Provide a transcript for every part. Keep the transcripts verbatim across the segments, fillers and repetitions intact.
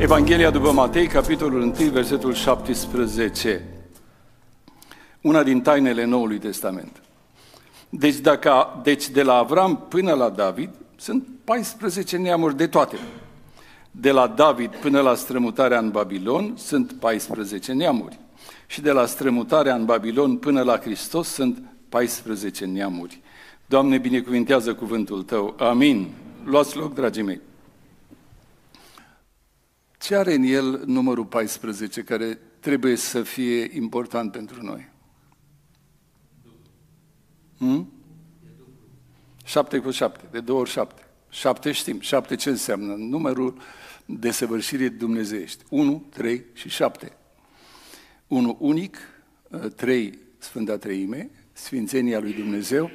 Evanghelia după Matei, capitolul unu, versetul șaptesprezece. Una din tainele Noului Testament. Deci, dacă, deci de la Avram până la David sunt paisprezece neamuri de toate. De la David până la strămutarea în Babilon sunt paisprezece neamuri. Și de la strămutarea în Babilon până la Hristos sunt paisprezece neamuri. Doamne, binecuvintează cuvântul Tău. Amin. Luați loc, dragii mei. Ce are în el numărul paisprezece care trebuie să fie important pentru noi? Hmm? șapte cu șapte, de două ori șapte. șapte știm. șapte ce înseamnă? Numărul desăvârșirii dumnezeiești. unu, trei și șapte. unu unic, trei Sfânta Treime, Sfințenia lui Dumnezeu.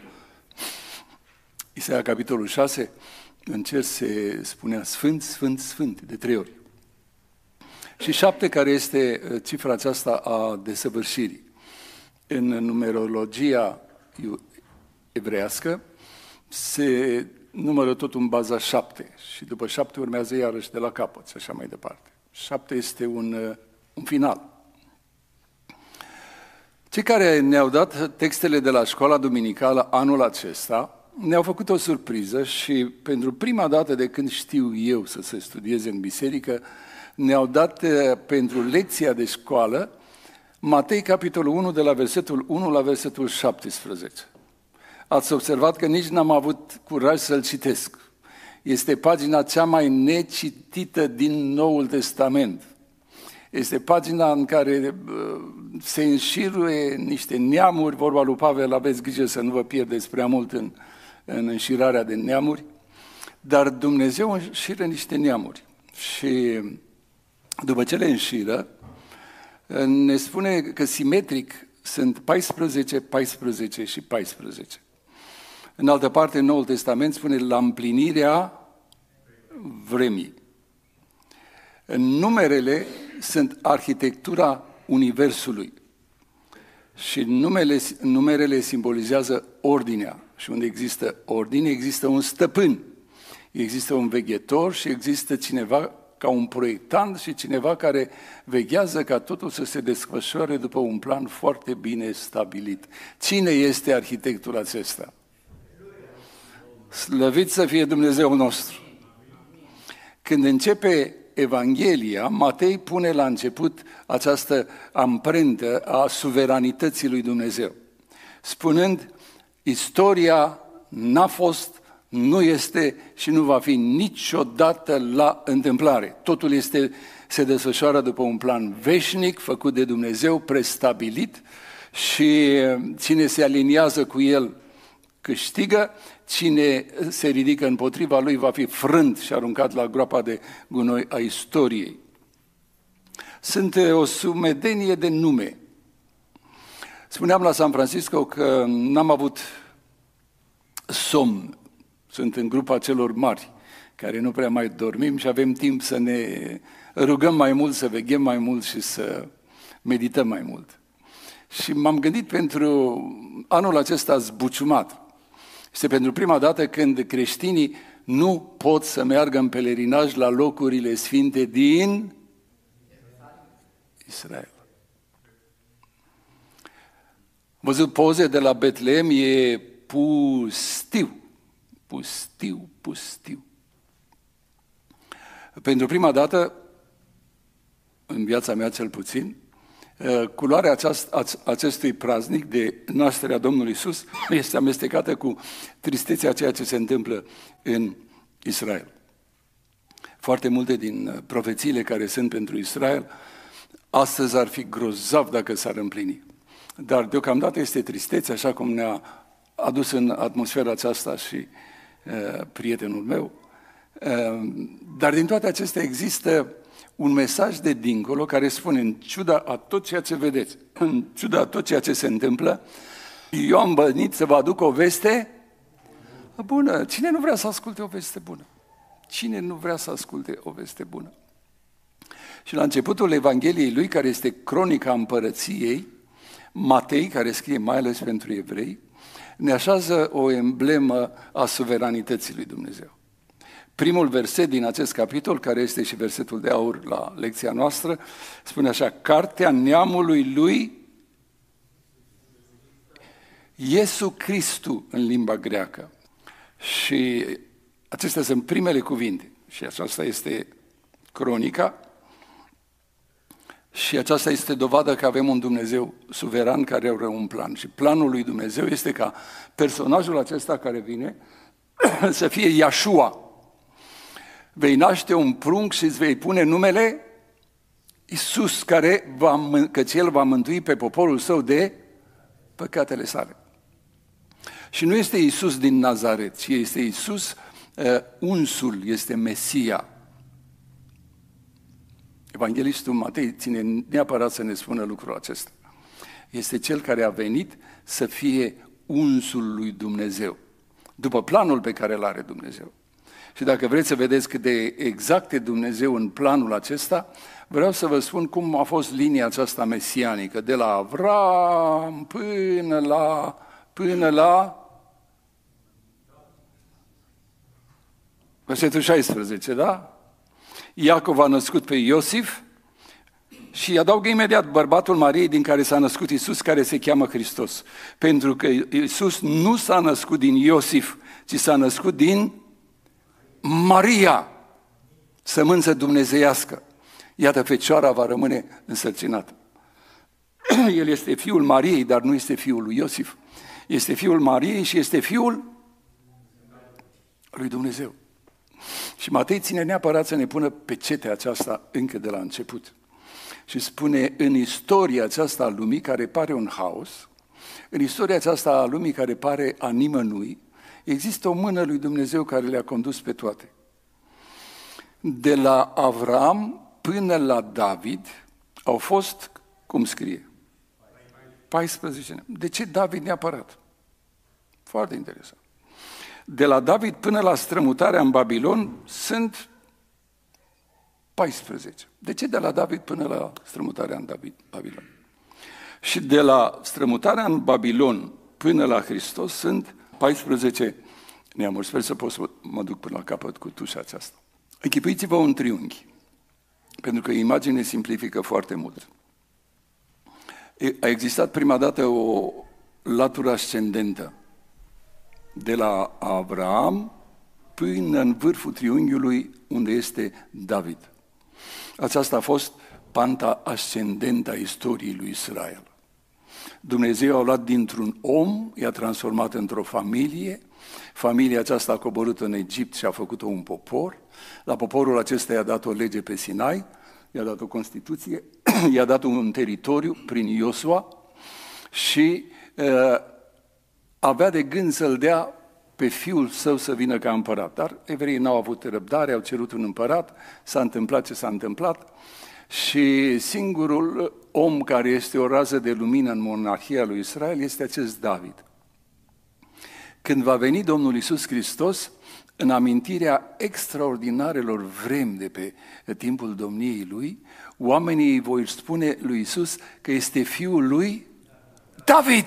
Isaia capitolul șase, în cer se spunea Sfânt, Sfânt, Sfânt, de trei ori. Și șapte, care este cifra aceasta a desăvârșirii. În numerologia evreiască se numără tot în baza șapte și după șapte urmează iarăși de la capăt și așa mai departe. Șapte este un, un final. Cei care ne-au dat textele de la școala duminicală anul acesta ne-au făcut o surpriză și pentru prima dată de când știu eu să se studieze în biserică, ne-au dat pentru lecția de școală Matei, capitolul unu, de la versetul unu la versetul șaptesprezece. Ați observat că nici n-am avut curaj să-l citesc. Este pagina cea mai necitită din Noul Testament. Este pagina în care se înșiruie niște neamuri, vorba lui Pavel, aveți grijă să nu vă pierdeți prea mult în, în înșirarea de neamuri, dar Dumnezeu înșiră niște neamuri. Și după ce le înșiră, ne spune că simetric sunt paisprezece, paisprezece și paisprezece. În altă parte, în Noul Testament spune la împlinirea vremii. Numerele sunt arhitectura Universului și numele, numerele simbolizează ordinea. Și unde există ordine, există un stăpân, există un veghetor și există cineva ca un proiectant și cineva care veghează ca totul să se desfășoare după un plan foarte bine stabilit. Cine este arhitectul acesta? Slăvit să fie Dumnezeul nostru! Când începe Evanghelia, Matei pune la început această amprentă a suveranității lui Dumnezeu, spunând, istoria n-a fost, nu este și nu va fi niciodată la întâmplare. Totul este, se desfășoară după un plan veșnic, făcut de Dumnezeu, prestabilit și cine se aliniază cu el câștigă, cine se ridică împotriva lui va fi frânt și aruncat la groapa de gunoi a istoriei. Sunt o sumedenie de nume. Spuneam la San Francisco că n-am avut somn. Sunt în grupa celor mari, care nu prea mai dormim și avem timp să ne rugăm mai mult, să veghem mai mult și să medităm mai mult. Și m-am gândit pentru anul acesta zbuciumat. Este pentru prima dată când creștinii nu pot să meargă în pelerinaj la locurile sfinte din Israel. Văzut poze de la Betlehem, e pustiu. Pustiu, pustiu. Pentru prima dată, în viața mea cel puțin, culoarea aceast, acestui praznic de nașterea Domnului Iisus este amestecată cu tristețea a ceea ce se întâmplă în Israel. Foarte multe din profețiile care sunt pentru Israel, astăzi ar fi grozav dacă s-ar împlini. Dar deocamdată este tristețe, așa cum ne-a adus în atmosfera aceasta și uh, prietenul meu. Uh, dar din toate acestea există un mesaj de dincolo care spune, în ciuda a tot ceea ce vedeți, în ciuda a tot ceea ce se întâmplă, eu am venit să vă aduc o veste bună. Cine nu vrea să asculte o veste bună? Cine nu vrea să asculte o veste bună? Și la începutul Evangheliei lui, care este cronica împărăției, Matei, care scrie mai ales pentru evrei, ne așează o emblemă a suveranității lui Dumnezeu. Primul verset din acest capitol, care este și versetul de aur la lecția noastră, spune așa: cartea neamului lui Iesu Cristu în limba greacă. Și acestea sunt primele cuvinte. Și aceasta este cronica. Și aceasta este dovadă că avem un Dumnezeu suveran care are un plan. Și planul lui Dumnezeu este ca personajul acesta care vine să fie Iașua. Vei naște un prunc și îți vei pune numele Iisus, care va, căci El va mântui pe poporul său de păcatele sale. Și nu este Iisus din Nazaret, ci este Iisus uh, unsul, este Mesia. Evanghelistul Matei ține neapărat să ne spună lucrul acesta. Este Cel care a venit să fie unsul lui Dumnezeu, după planul pe care îl are Dumnezeu. Și dacă vreți să vedeți cât de exact e Dumnezeu în planul acesta, vreau să vă spun cum a fost linia aceasta mesianică, de la Avram până la, până la versetul șaisprezece, da? Iacov a născut pe Iosif și adaugă imediat bărbatul Mariei din care s-a născut Iisus, care se cheamă Hristos. Pentru că Iisus nu s-a născut din Iosif, ci s-a născut din Maria, sămânță dumnezeiască. Iată, fecioara va rămâne însărcinată. El este fiul Mariei, dar nu este fiul lui Iosif. Este fiul Mariei și este fiul lui Dumnezeu. Și Matei ține neapărat să ne pună pecetea aceasta încă de la început. Și spune, în istoria aceasta a lumii care pare un haos, în istoria aceasta a lumii care pare a nimănui, există o mână lui Dumnezeu care le-a condus pe toate. De la Avram până la David au fost, cum scrie? paisprezece. De ce David neapărat? Foarte interesant. De la David până la strămutarea în Babilon sunt paisprezece. De ce de la David până la strămutarea în Babilon? Și de la strămutarea în Babilon până la Hristos sunt paisprezece neamuri. Sper să pot să mă duc până la capăt cu tușa aceasta. Închipuiți-vă un triunghi, pentru că imaginea simplifică foarte mult. A existat prima dată o latură ascendentă de la Avram până în vârful triunghiului unde este David. Aceasta a fost panta ascendentă a istoriei lui Israel. Dumnezeu a luat dintr-un om, i-a transformat într-o familie, familia aceasta a coborât în Egipt și a făcut-o un popor, la poporul acesta i-a dat o lege pe Sinai, i-a dat o Constituție, i-a dat un teritoriu prin Iosua și uh, avea de gând să-l dea pe fiul său să vină ca împărat. Dar evreii n-au avut răbdare, au cerut un împărat, s-a întâmplat ce s-a întâmplat și singurul om care este o rază de lumină în monarhia lui Israel este acest David. Când va veni Domnul Iisus Hristos, în amintirea extraordinarelor vremi de pe timpul domniei Lui, oamenii îi vor spune lui Iisus că este fiul lui David.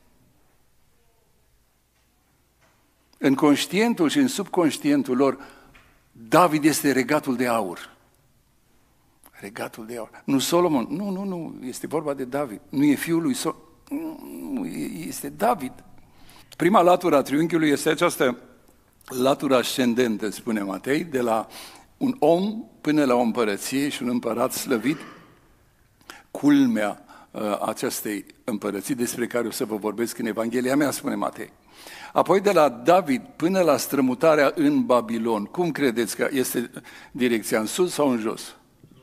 În conștientul și în subconștientul lor, David este regatul de aur. Regatul de aur. Nu Solomon, nu, nu, nu, este vorba de David. Nu e fiul lui Solomon, nu, este David. Prima latură a triunghiului este această latura ascendentă, spune Matei, de la un om până la o împărăție și un împărat slăvit, culmea uh, acestei împărății despre care o să vă vorbesc în Evanghelia mea, spune Matei. Apoi de la David până la strămutarea în Babilon, cum credeți că este direcția, în sus sau în jos?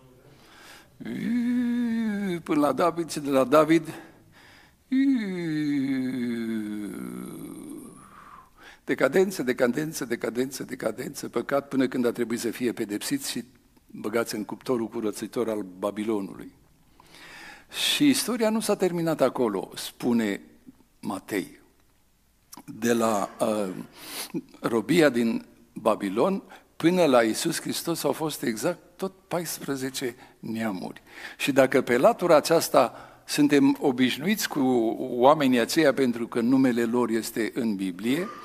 Până la David și de la David decadență, decadență, decadență, decadență, păcat până când a trebuit să fie pedepsiți și băgați în cuptorul curățitor al Babilonului. Și istoria nu s-a terminat acolo, spune Matei. De la uh, robia din Babilon până la Iisus Hristos au fost exact tot paisprezece neamuri. Și dacă pe latura aceasta suntem obișnuiți cu oamenii aceia pentru că numele lor este în Biblie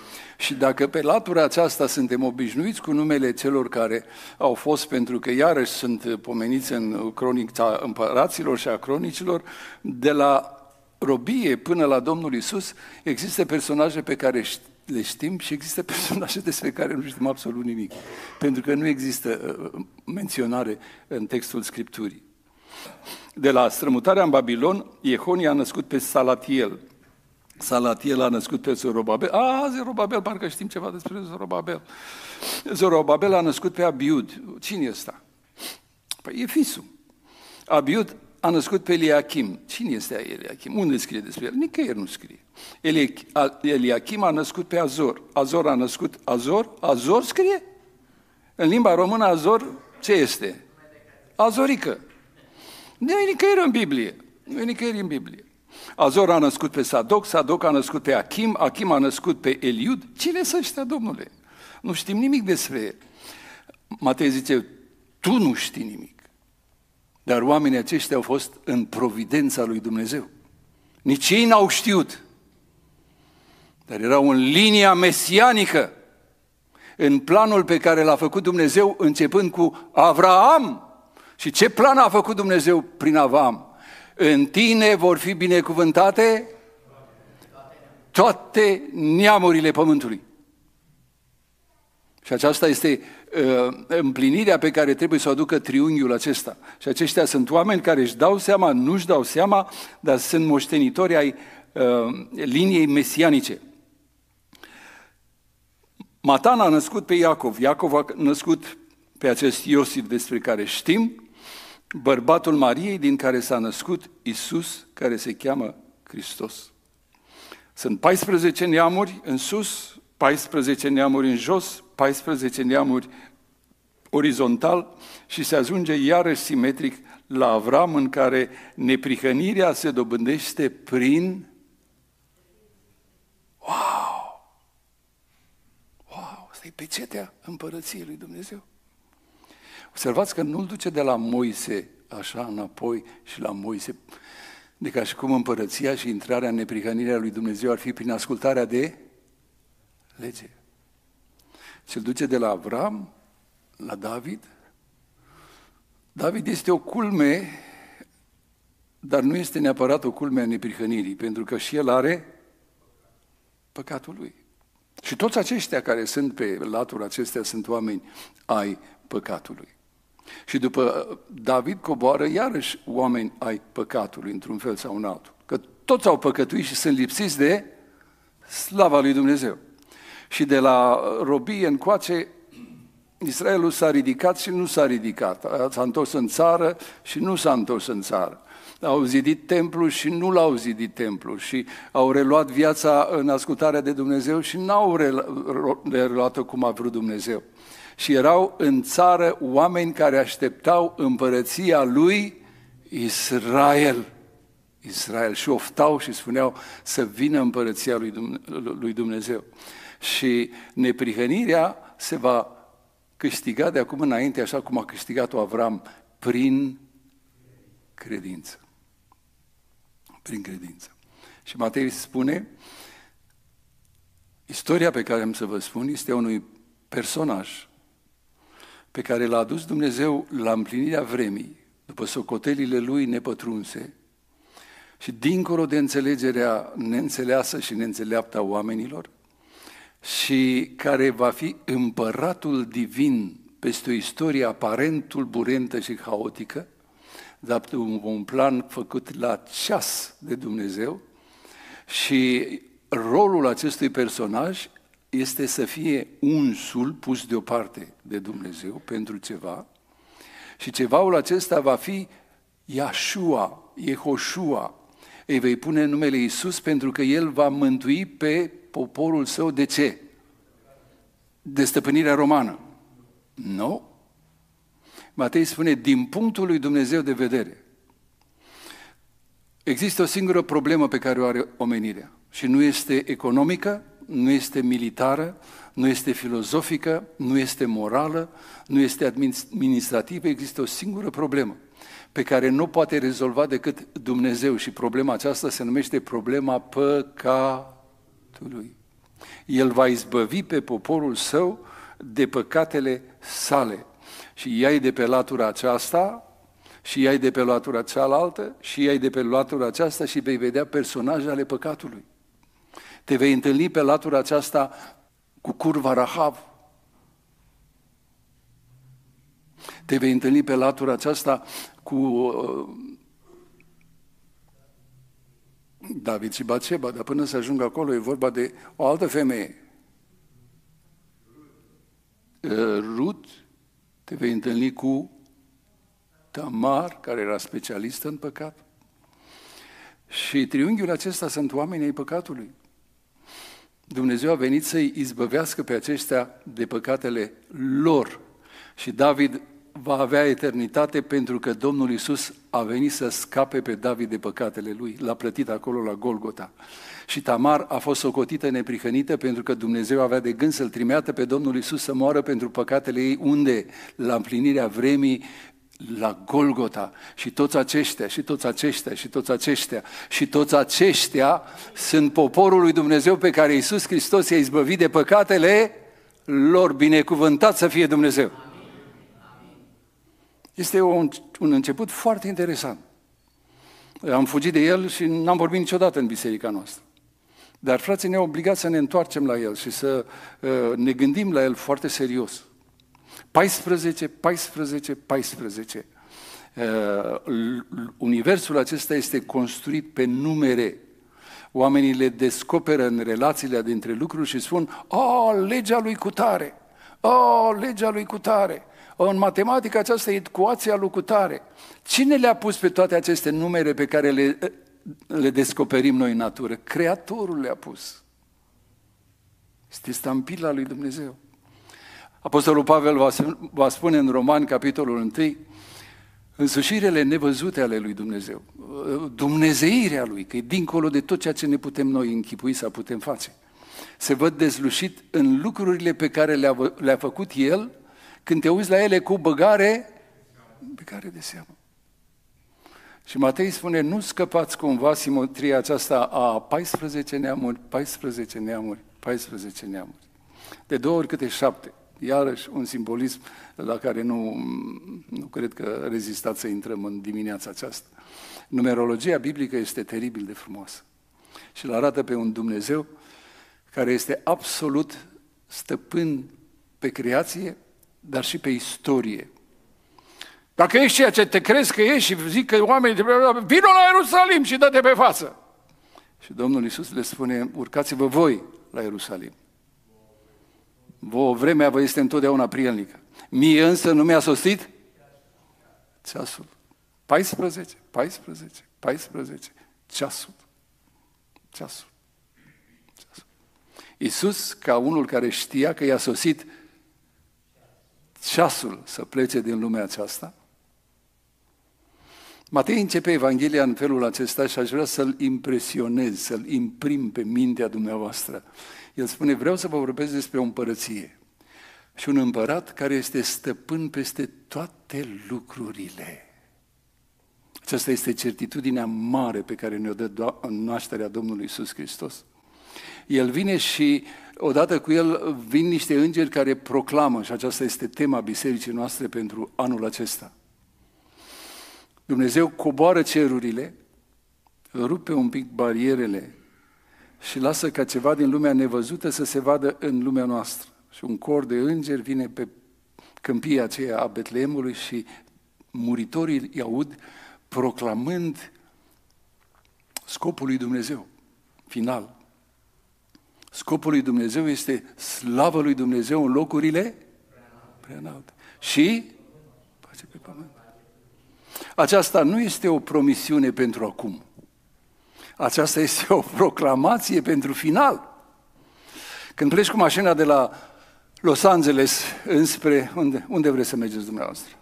Și dacă pe latura aceasta suntem obișnuiți cu numele celor care au fost, pentru că iarăși sunt pomeniți în cronica împăraților și a cronicilor, de la robie până la Domnul Iisus, există personaje pe care le știm și există personaje despre care nu știm absolut nimic, pentru că nu există menționare în textul Scripturii. De la strămutarea în Babilon, Iehonia a născut pe Salatiel. Salatiel a născut pe Zorobabel. A, Zorobabel, parcă știm ceva despre Zorobabel. Zorobabel a născut pe Abiud. Cine e ăsta? Păi e fisul. Abiud a născut pe Eliachim. Cine este Eliachim? Unde scrie despre el? Nicăieri nu scrie. Eliachim a născut pe Azor. Azor a născut Azor. Azor scrie? În limba română Azor ce este? Azorică. Nu e nicăieri în Biblie. Nu e nicăieri în Biblie. Azor a născut pe Sadoc, Sadoc a născut pe Achim, Achim a născut pe Eliud. Cine sunt ăștia, Domnule? Nu știm nimic despre el. Matei zice, tu nu știi nimic. Dar oamenii aceștia au fost în providența lui Dumnezeu. Nici ei n-au știut. Dar erau în linia mesianică, în planul pe care l-a făcut Dumnezeu începând cu Avraam. Și ce plan a făcut Dumnezeu prin Avraam? În tine vor fi binecuvântate toate neamurile pământului. Și aceasta este uh, împlinirea pe care trebuie să o aducă triunghiul acesta. Și aceștia sunt oameni care își dau seama, nu își dau seama, dar sunt moștenitori ai uh, liniei mesianice. Matan a născut pe Iacov. Iacov a născut pe acest Iosif despre care știm, bărbatul Mariei din care s-a născut Iisus, care se cheamă Hristos. Sunt paisprezece neamuri în sus, paisprezece neamuri în jos, paisprezece neamuri orizontal și se ajunge iarăși simetric la Avram, în care neprihănirea se dobândește prin... Wow! Wow! Asta e pecetea împărăției lui Dumnezeu. Observați că nu-l duce de la Moise așa înapoi și la Moise, de ca și cum împărăția și intrarea în neprihănirea lui Dumnezeu ar fi prin ascultarea de lege. Și-l duce de la Avram la David. David este o culme, dar nu este neapărat o culme a neprihănirii, pentru că și el are păcatul lui. Și toți aceștia care sunt pe latura acestea sunt oameni ai păcatului. Și după David coboară iarăși oameni ai păcatului, într-un fel sau în altul. Că toți au păcătuit și sunt lipsiți de slava lui Dumnezeu. Și de la robie încoace, Israelul s-a ridicat și nu s-a ridicat. S-a întors în țară și nu s-a întors în țară. Au zidit templul și nu l-au zidit templul. Și au reluat viața în ascultarea de Dumnezeu și n-au reluat-o cum a vrut Dumnezeu. Și erau în țară oameni care așteptau împărăția lui Israel. Israel. Și oftau și spuneau să vină împărăția lui Dumnezeu. Și neprihănirea se va câștiga de acum înainte, așa cum a câștigat-o Avram, prin credință. Prin credință. Și Matei spune, istoria pe care am să vă spun este a unui personaj pe care l-a adus Dumnezeu la împlinirea vremii, după socotelile lui nepătrunse și dincolo de înțelegerea neînțeleasă și neînțeleaptă a oamenilor, și care va fi împăratul divin peste o istorie aparent tulburentă și haotică, dar un, un plan făcut la ceas de Dumnezeu. Și rolul acestui personaj este să fie unsul pus deoparte de Dumnezeu pentru ceva, și cevaul acesta va fi Iașua, Yehoșua. Îi vei pune numele Iisus pentru că El va mântui pe poporul său. De ce? De stăpânirea romană? Nu. Matei spune, din punctul lui Dumnezeu de vedere, există o singură problemă pe care o are omenirea și nu este economică, nu este militară, nu este filozofică, nu este morală, nu este administrativă, există o singură problemă pe care nu poate rezolva decât Dumnezeu, și problema aceasta se numește problema păcatului. El va izbăvi pe poporul său de păcatele sale. Și iai de pe latura aceasta, și iai de pe latura cealaltă, și iai de pe latura aceasta și vei vedea personaje ale păcatului. Te vei întâlni pe latura aceasta cu curva Rahav. Te vei întâlni pe latura aceasta cu uh, David și Batseba, dar până să ajung acolo e vorba de o altă femeie. Uh, Rut, te vei întâlni cu Tamar, care era specialistă în păcat. Și triunghiul acesta sunt oamenii ai păcatului. Dumnezeu a venit să-i izbăvească pe aceștia de păcatele lor. Și David va avea eternitate pentru că Domnul Iisus a venit să scape pe David de păcatele lui. L-a plătit acolo la Golgota. Și Tamar a fost socotită neprihănită pentru că Dumnezeu avea de gând să-L trimeată pe Domnul Iisus să moară pentru păcatele ei. Unde? La împlinirea vremii, la Golgota. Și toți aceștia, și toți aceștia, și toți aceștia, și toți aceștia sunt poporul lui Dumnezeu pe care Iisus Hristos i-a izbăvit de păcatele lor. Binecuvântat să fie Dumnezeu! Este un, un început foarte interesant. Am fugit de el și n-am vorbit niciodată în biserica noastră. Dar frații ne-au obligat să ne întoarcem la el și să uh, ne gândim la el foarte serios. paisprezece, paisprezece, paisprezece. Uh, universul acesta este construit pe numere. Oamenii le descoperă în relațiile dintre lucruri și spun: "Oh, legea lui cutare! Oh, legea lui cutare! În matematică aceasta e ecuația lui cutare." Cine le-a pus pe toate aceste numere pe care le, le descoperim noi în natură? Creatorul le-a pus. Este stampila lui Dumnezeu. Apostolul Pavel va, va spune în Romani, capitolul unu, însușirile nevăzute ale lui Dumnezeu, dumnezeirea lui, că e dincolo de tot ceea ce ne putem noi închipui sau putem face, se văd dezlușit în lucrurile pe care le-a, le-a făcut El, când te uiți la ele cu băgare, băgare de seamă. Și Matei spune: nu scăpați cumva simetria aceasta a paisprezece neamuri, paisprezece neamuri, paisprezece neamuri. De două ori câte șapte. Iarăși un simbolism la care nu, nu cred că rezistați să intrăm în dimineața aceasta. Numerologia biblică este teribil de frumoasă și îl arată pe un Dumnezeu care este absolut stăpân pe creație, dar și pe istorie. Dacă ești ceea ce te crezi că ești și zic că oamenii, vină la Ierusalim și dă-te pe față. Și Domnul Iisus le spune: urcați-vă voi la Ierusalim. Vă, vremea vă este întotdeauna prielnică. Mie însă nu mi-a sosit ceasul. paisprezece, paisprezece, paisprezece, ceasul. Ceasul. Ceasul. Iisus, ca unul care știa că i-a sosit ceasul să plece din lumea aceasta, Matei începe Evanghelia în felul acesta și aș vrea să-l impresionez, să-l imprim pe mintea dumneavoastră. El spune: vreau să vă vorbesc despre o împărăție și un împărat care este stăpân peste toate lucrurile. Aceasta este certitudinea mare pe care ne-o dă nașterea Domnului Iisus Hristos. El vine și odată cu el vin niște îngeri care proclamă, și aceasta este tema bisericii noastre pentru anul acesta. Dumnezeu coboară cerurile, rupe un pic barierele și lasă ca ceva din lumea nevăzută să se vadă în lumea noastră. Și un cor de îngeri vine pe câmpia aceea a Betleemului și muritorii îi aud proclamând scopul lui Dumnezeu, final. Scopul lui Dumnezeu este slavă lui Dumnezeu în locurile prea înalte și pace pe pământ. Aceasta nu este o promisiune pentru acum. Aceasta este o proclamație pentru final. Când pleci cu mașina de la Los Angeles înspre... Unde, unde vreți să mergeți dumneavoastră?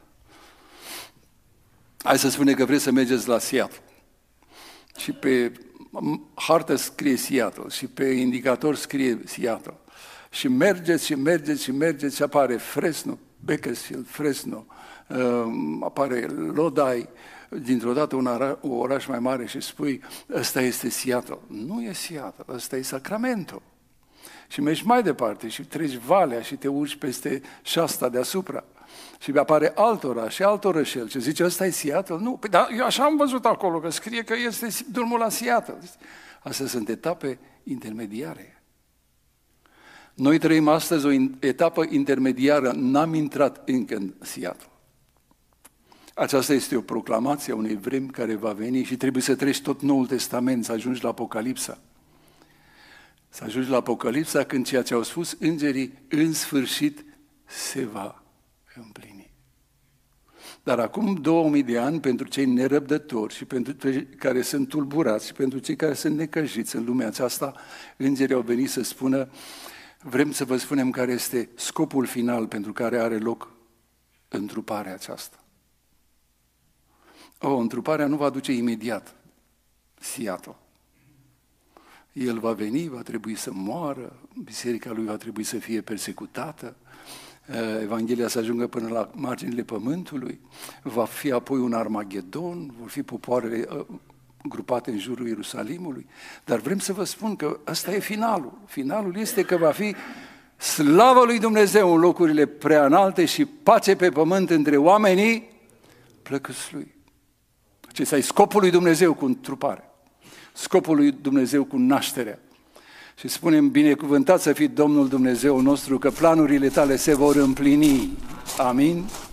Hai să spune că vreți să mergeți la Seattle. Și pe hartă scrie Seattle și pe indicator scrie Seattle. Și mergeți și mergeți și mergeți și apare Fresno, Bakersfield, Fresno, uh, apare Lodi, dintr-o dată un ara, un oraș mai mare și spui: ăsta este Seattle. Nu e Seattle, ăsta e Sacramento. Și mergi mai departe și treci valea și te urci peste șasta deasupra. Și apare alt oraș și alt orășel. Și zice, ăsta e Seattle? Nu, păi, dar eu așa am văzut acolo, că scrie că este drumul la Seattle. Astea sunt etape intermediare. Noi trăim astăzi o etapă intermediară, n-am intrat încă în Seattle. Aceasta este o proclamație a unei vremi care va veni și trebuie să treci tot Noul Testament, să ajungi la Apocalipsa. Să ajungi la Apocalipsa când ceea ce au spus îngerii, în sfârșit, se va împlini. Dar acum două mii de ani, pentru cei nerăbdători și pentru cei care sunt tulburați și pentru cei care sunt necăjiți în lumea aceasta, îngerii au venit să spună, vrem să vă spunem care este scopul final pentru care are loc întruparea aceasta. O, întruparea nu va duce imediat Seattle. El va veni, va trebui să moară, biserica lui va trebui să fie persecutată, Evanghelia să ajungă până la marginile pământului, va fi apoi un Armagedon, vor fi popoarele grupate în jurul Ierusalimului, dar vrem să vă spun că ăsta e finalul. Finalul este că va fi slavă lui Dumnezeu în locurile prea înalte și pace pe pământ între oamenii plăcuți lui. Acesta e scopul lui Dumnezeu cu întruparea, scopul lui Dumnezeu cu nașterea. Și spunem, binecuvântat să fii Domnul Dumnezeu nostru, că planurile tale se vor împlini. Amin.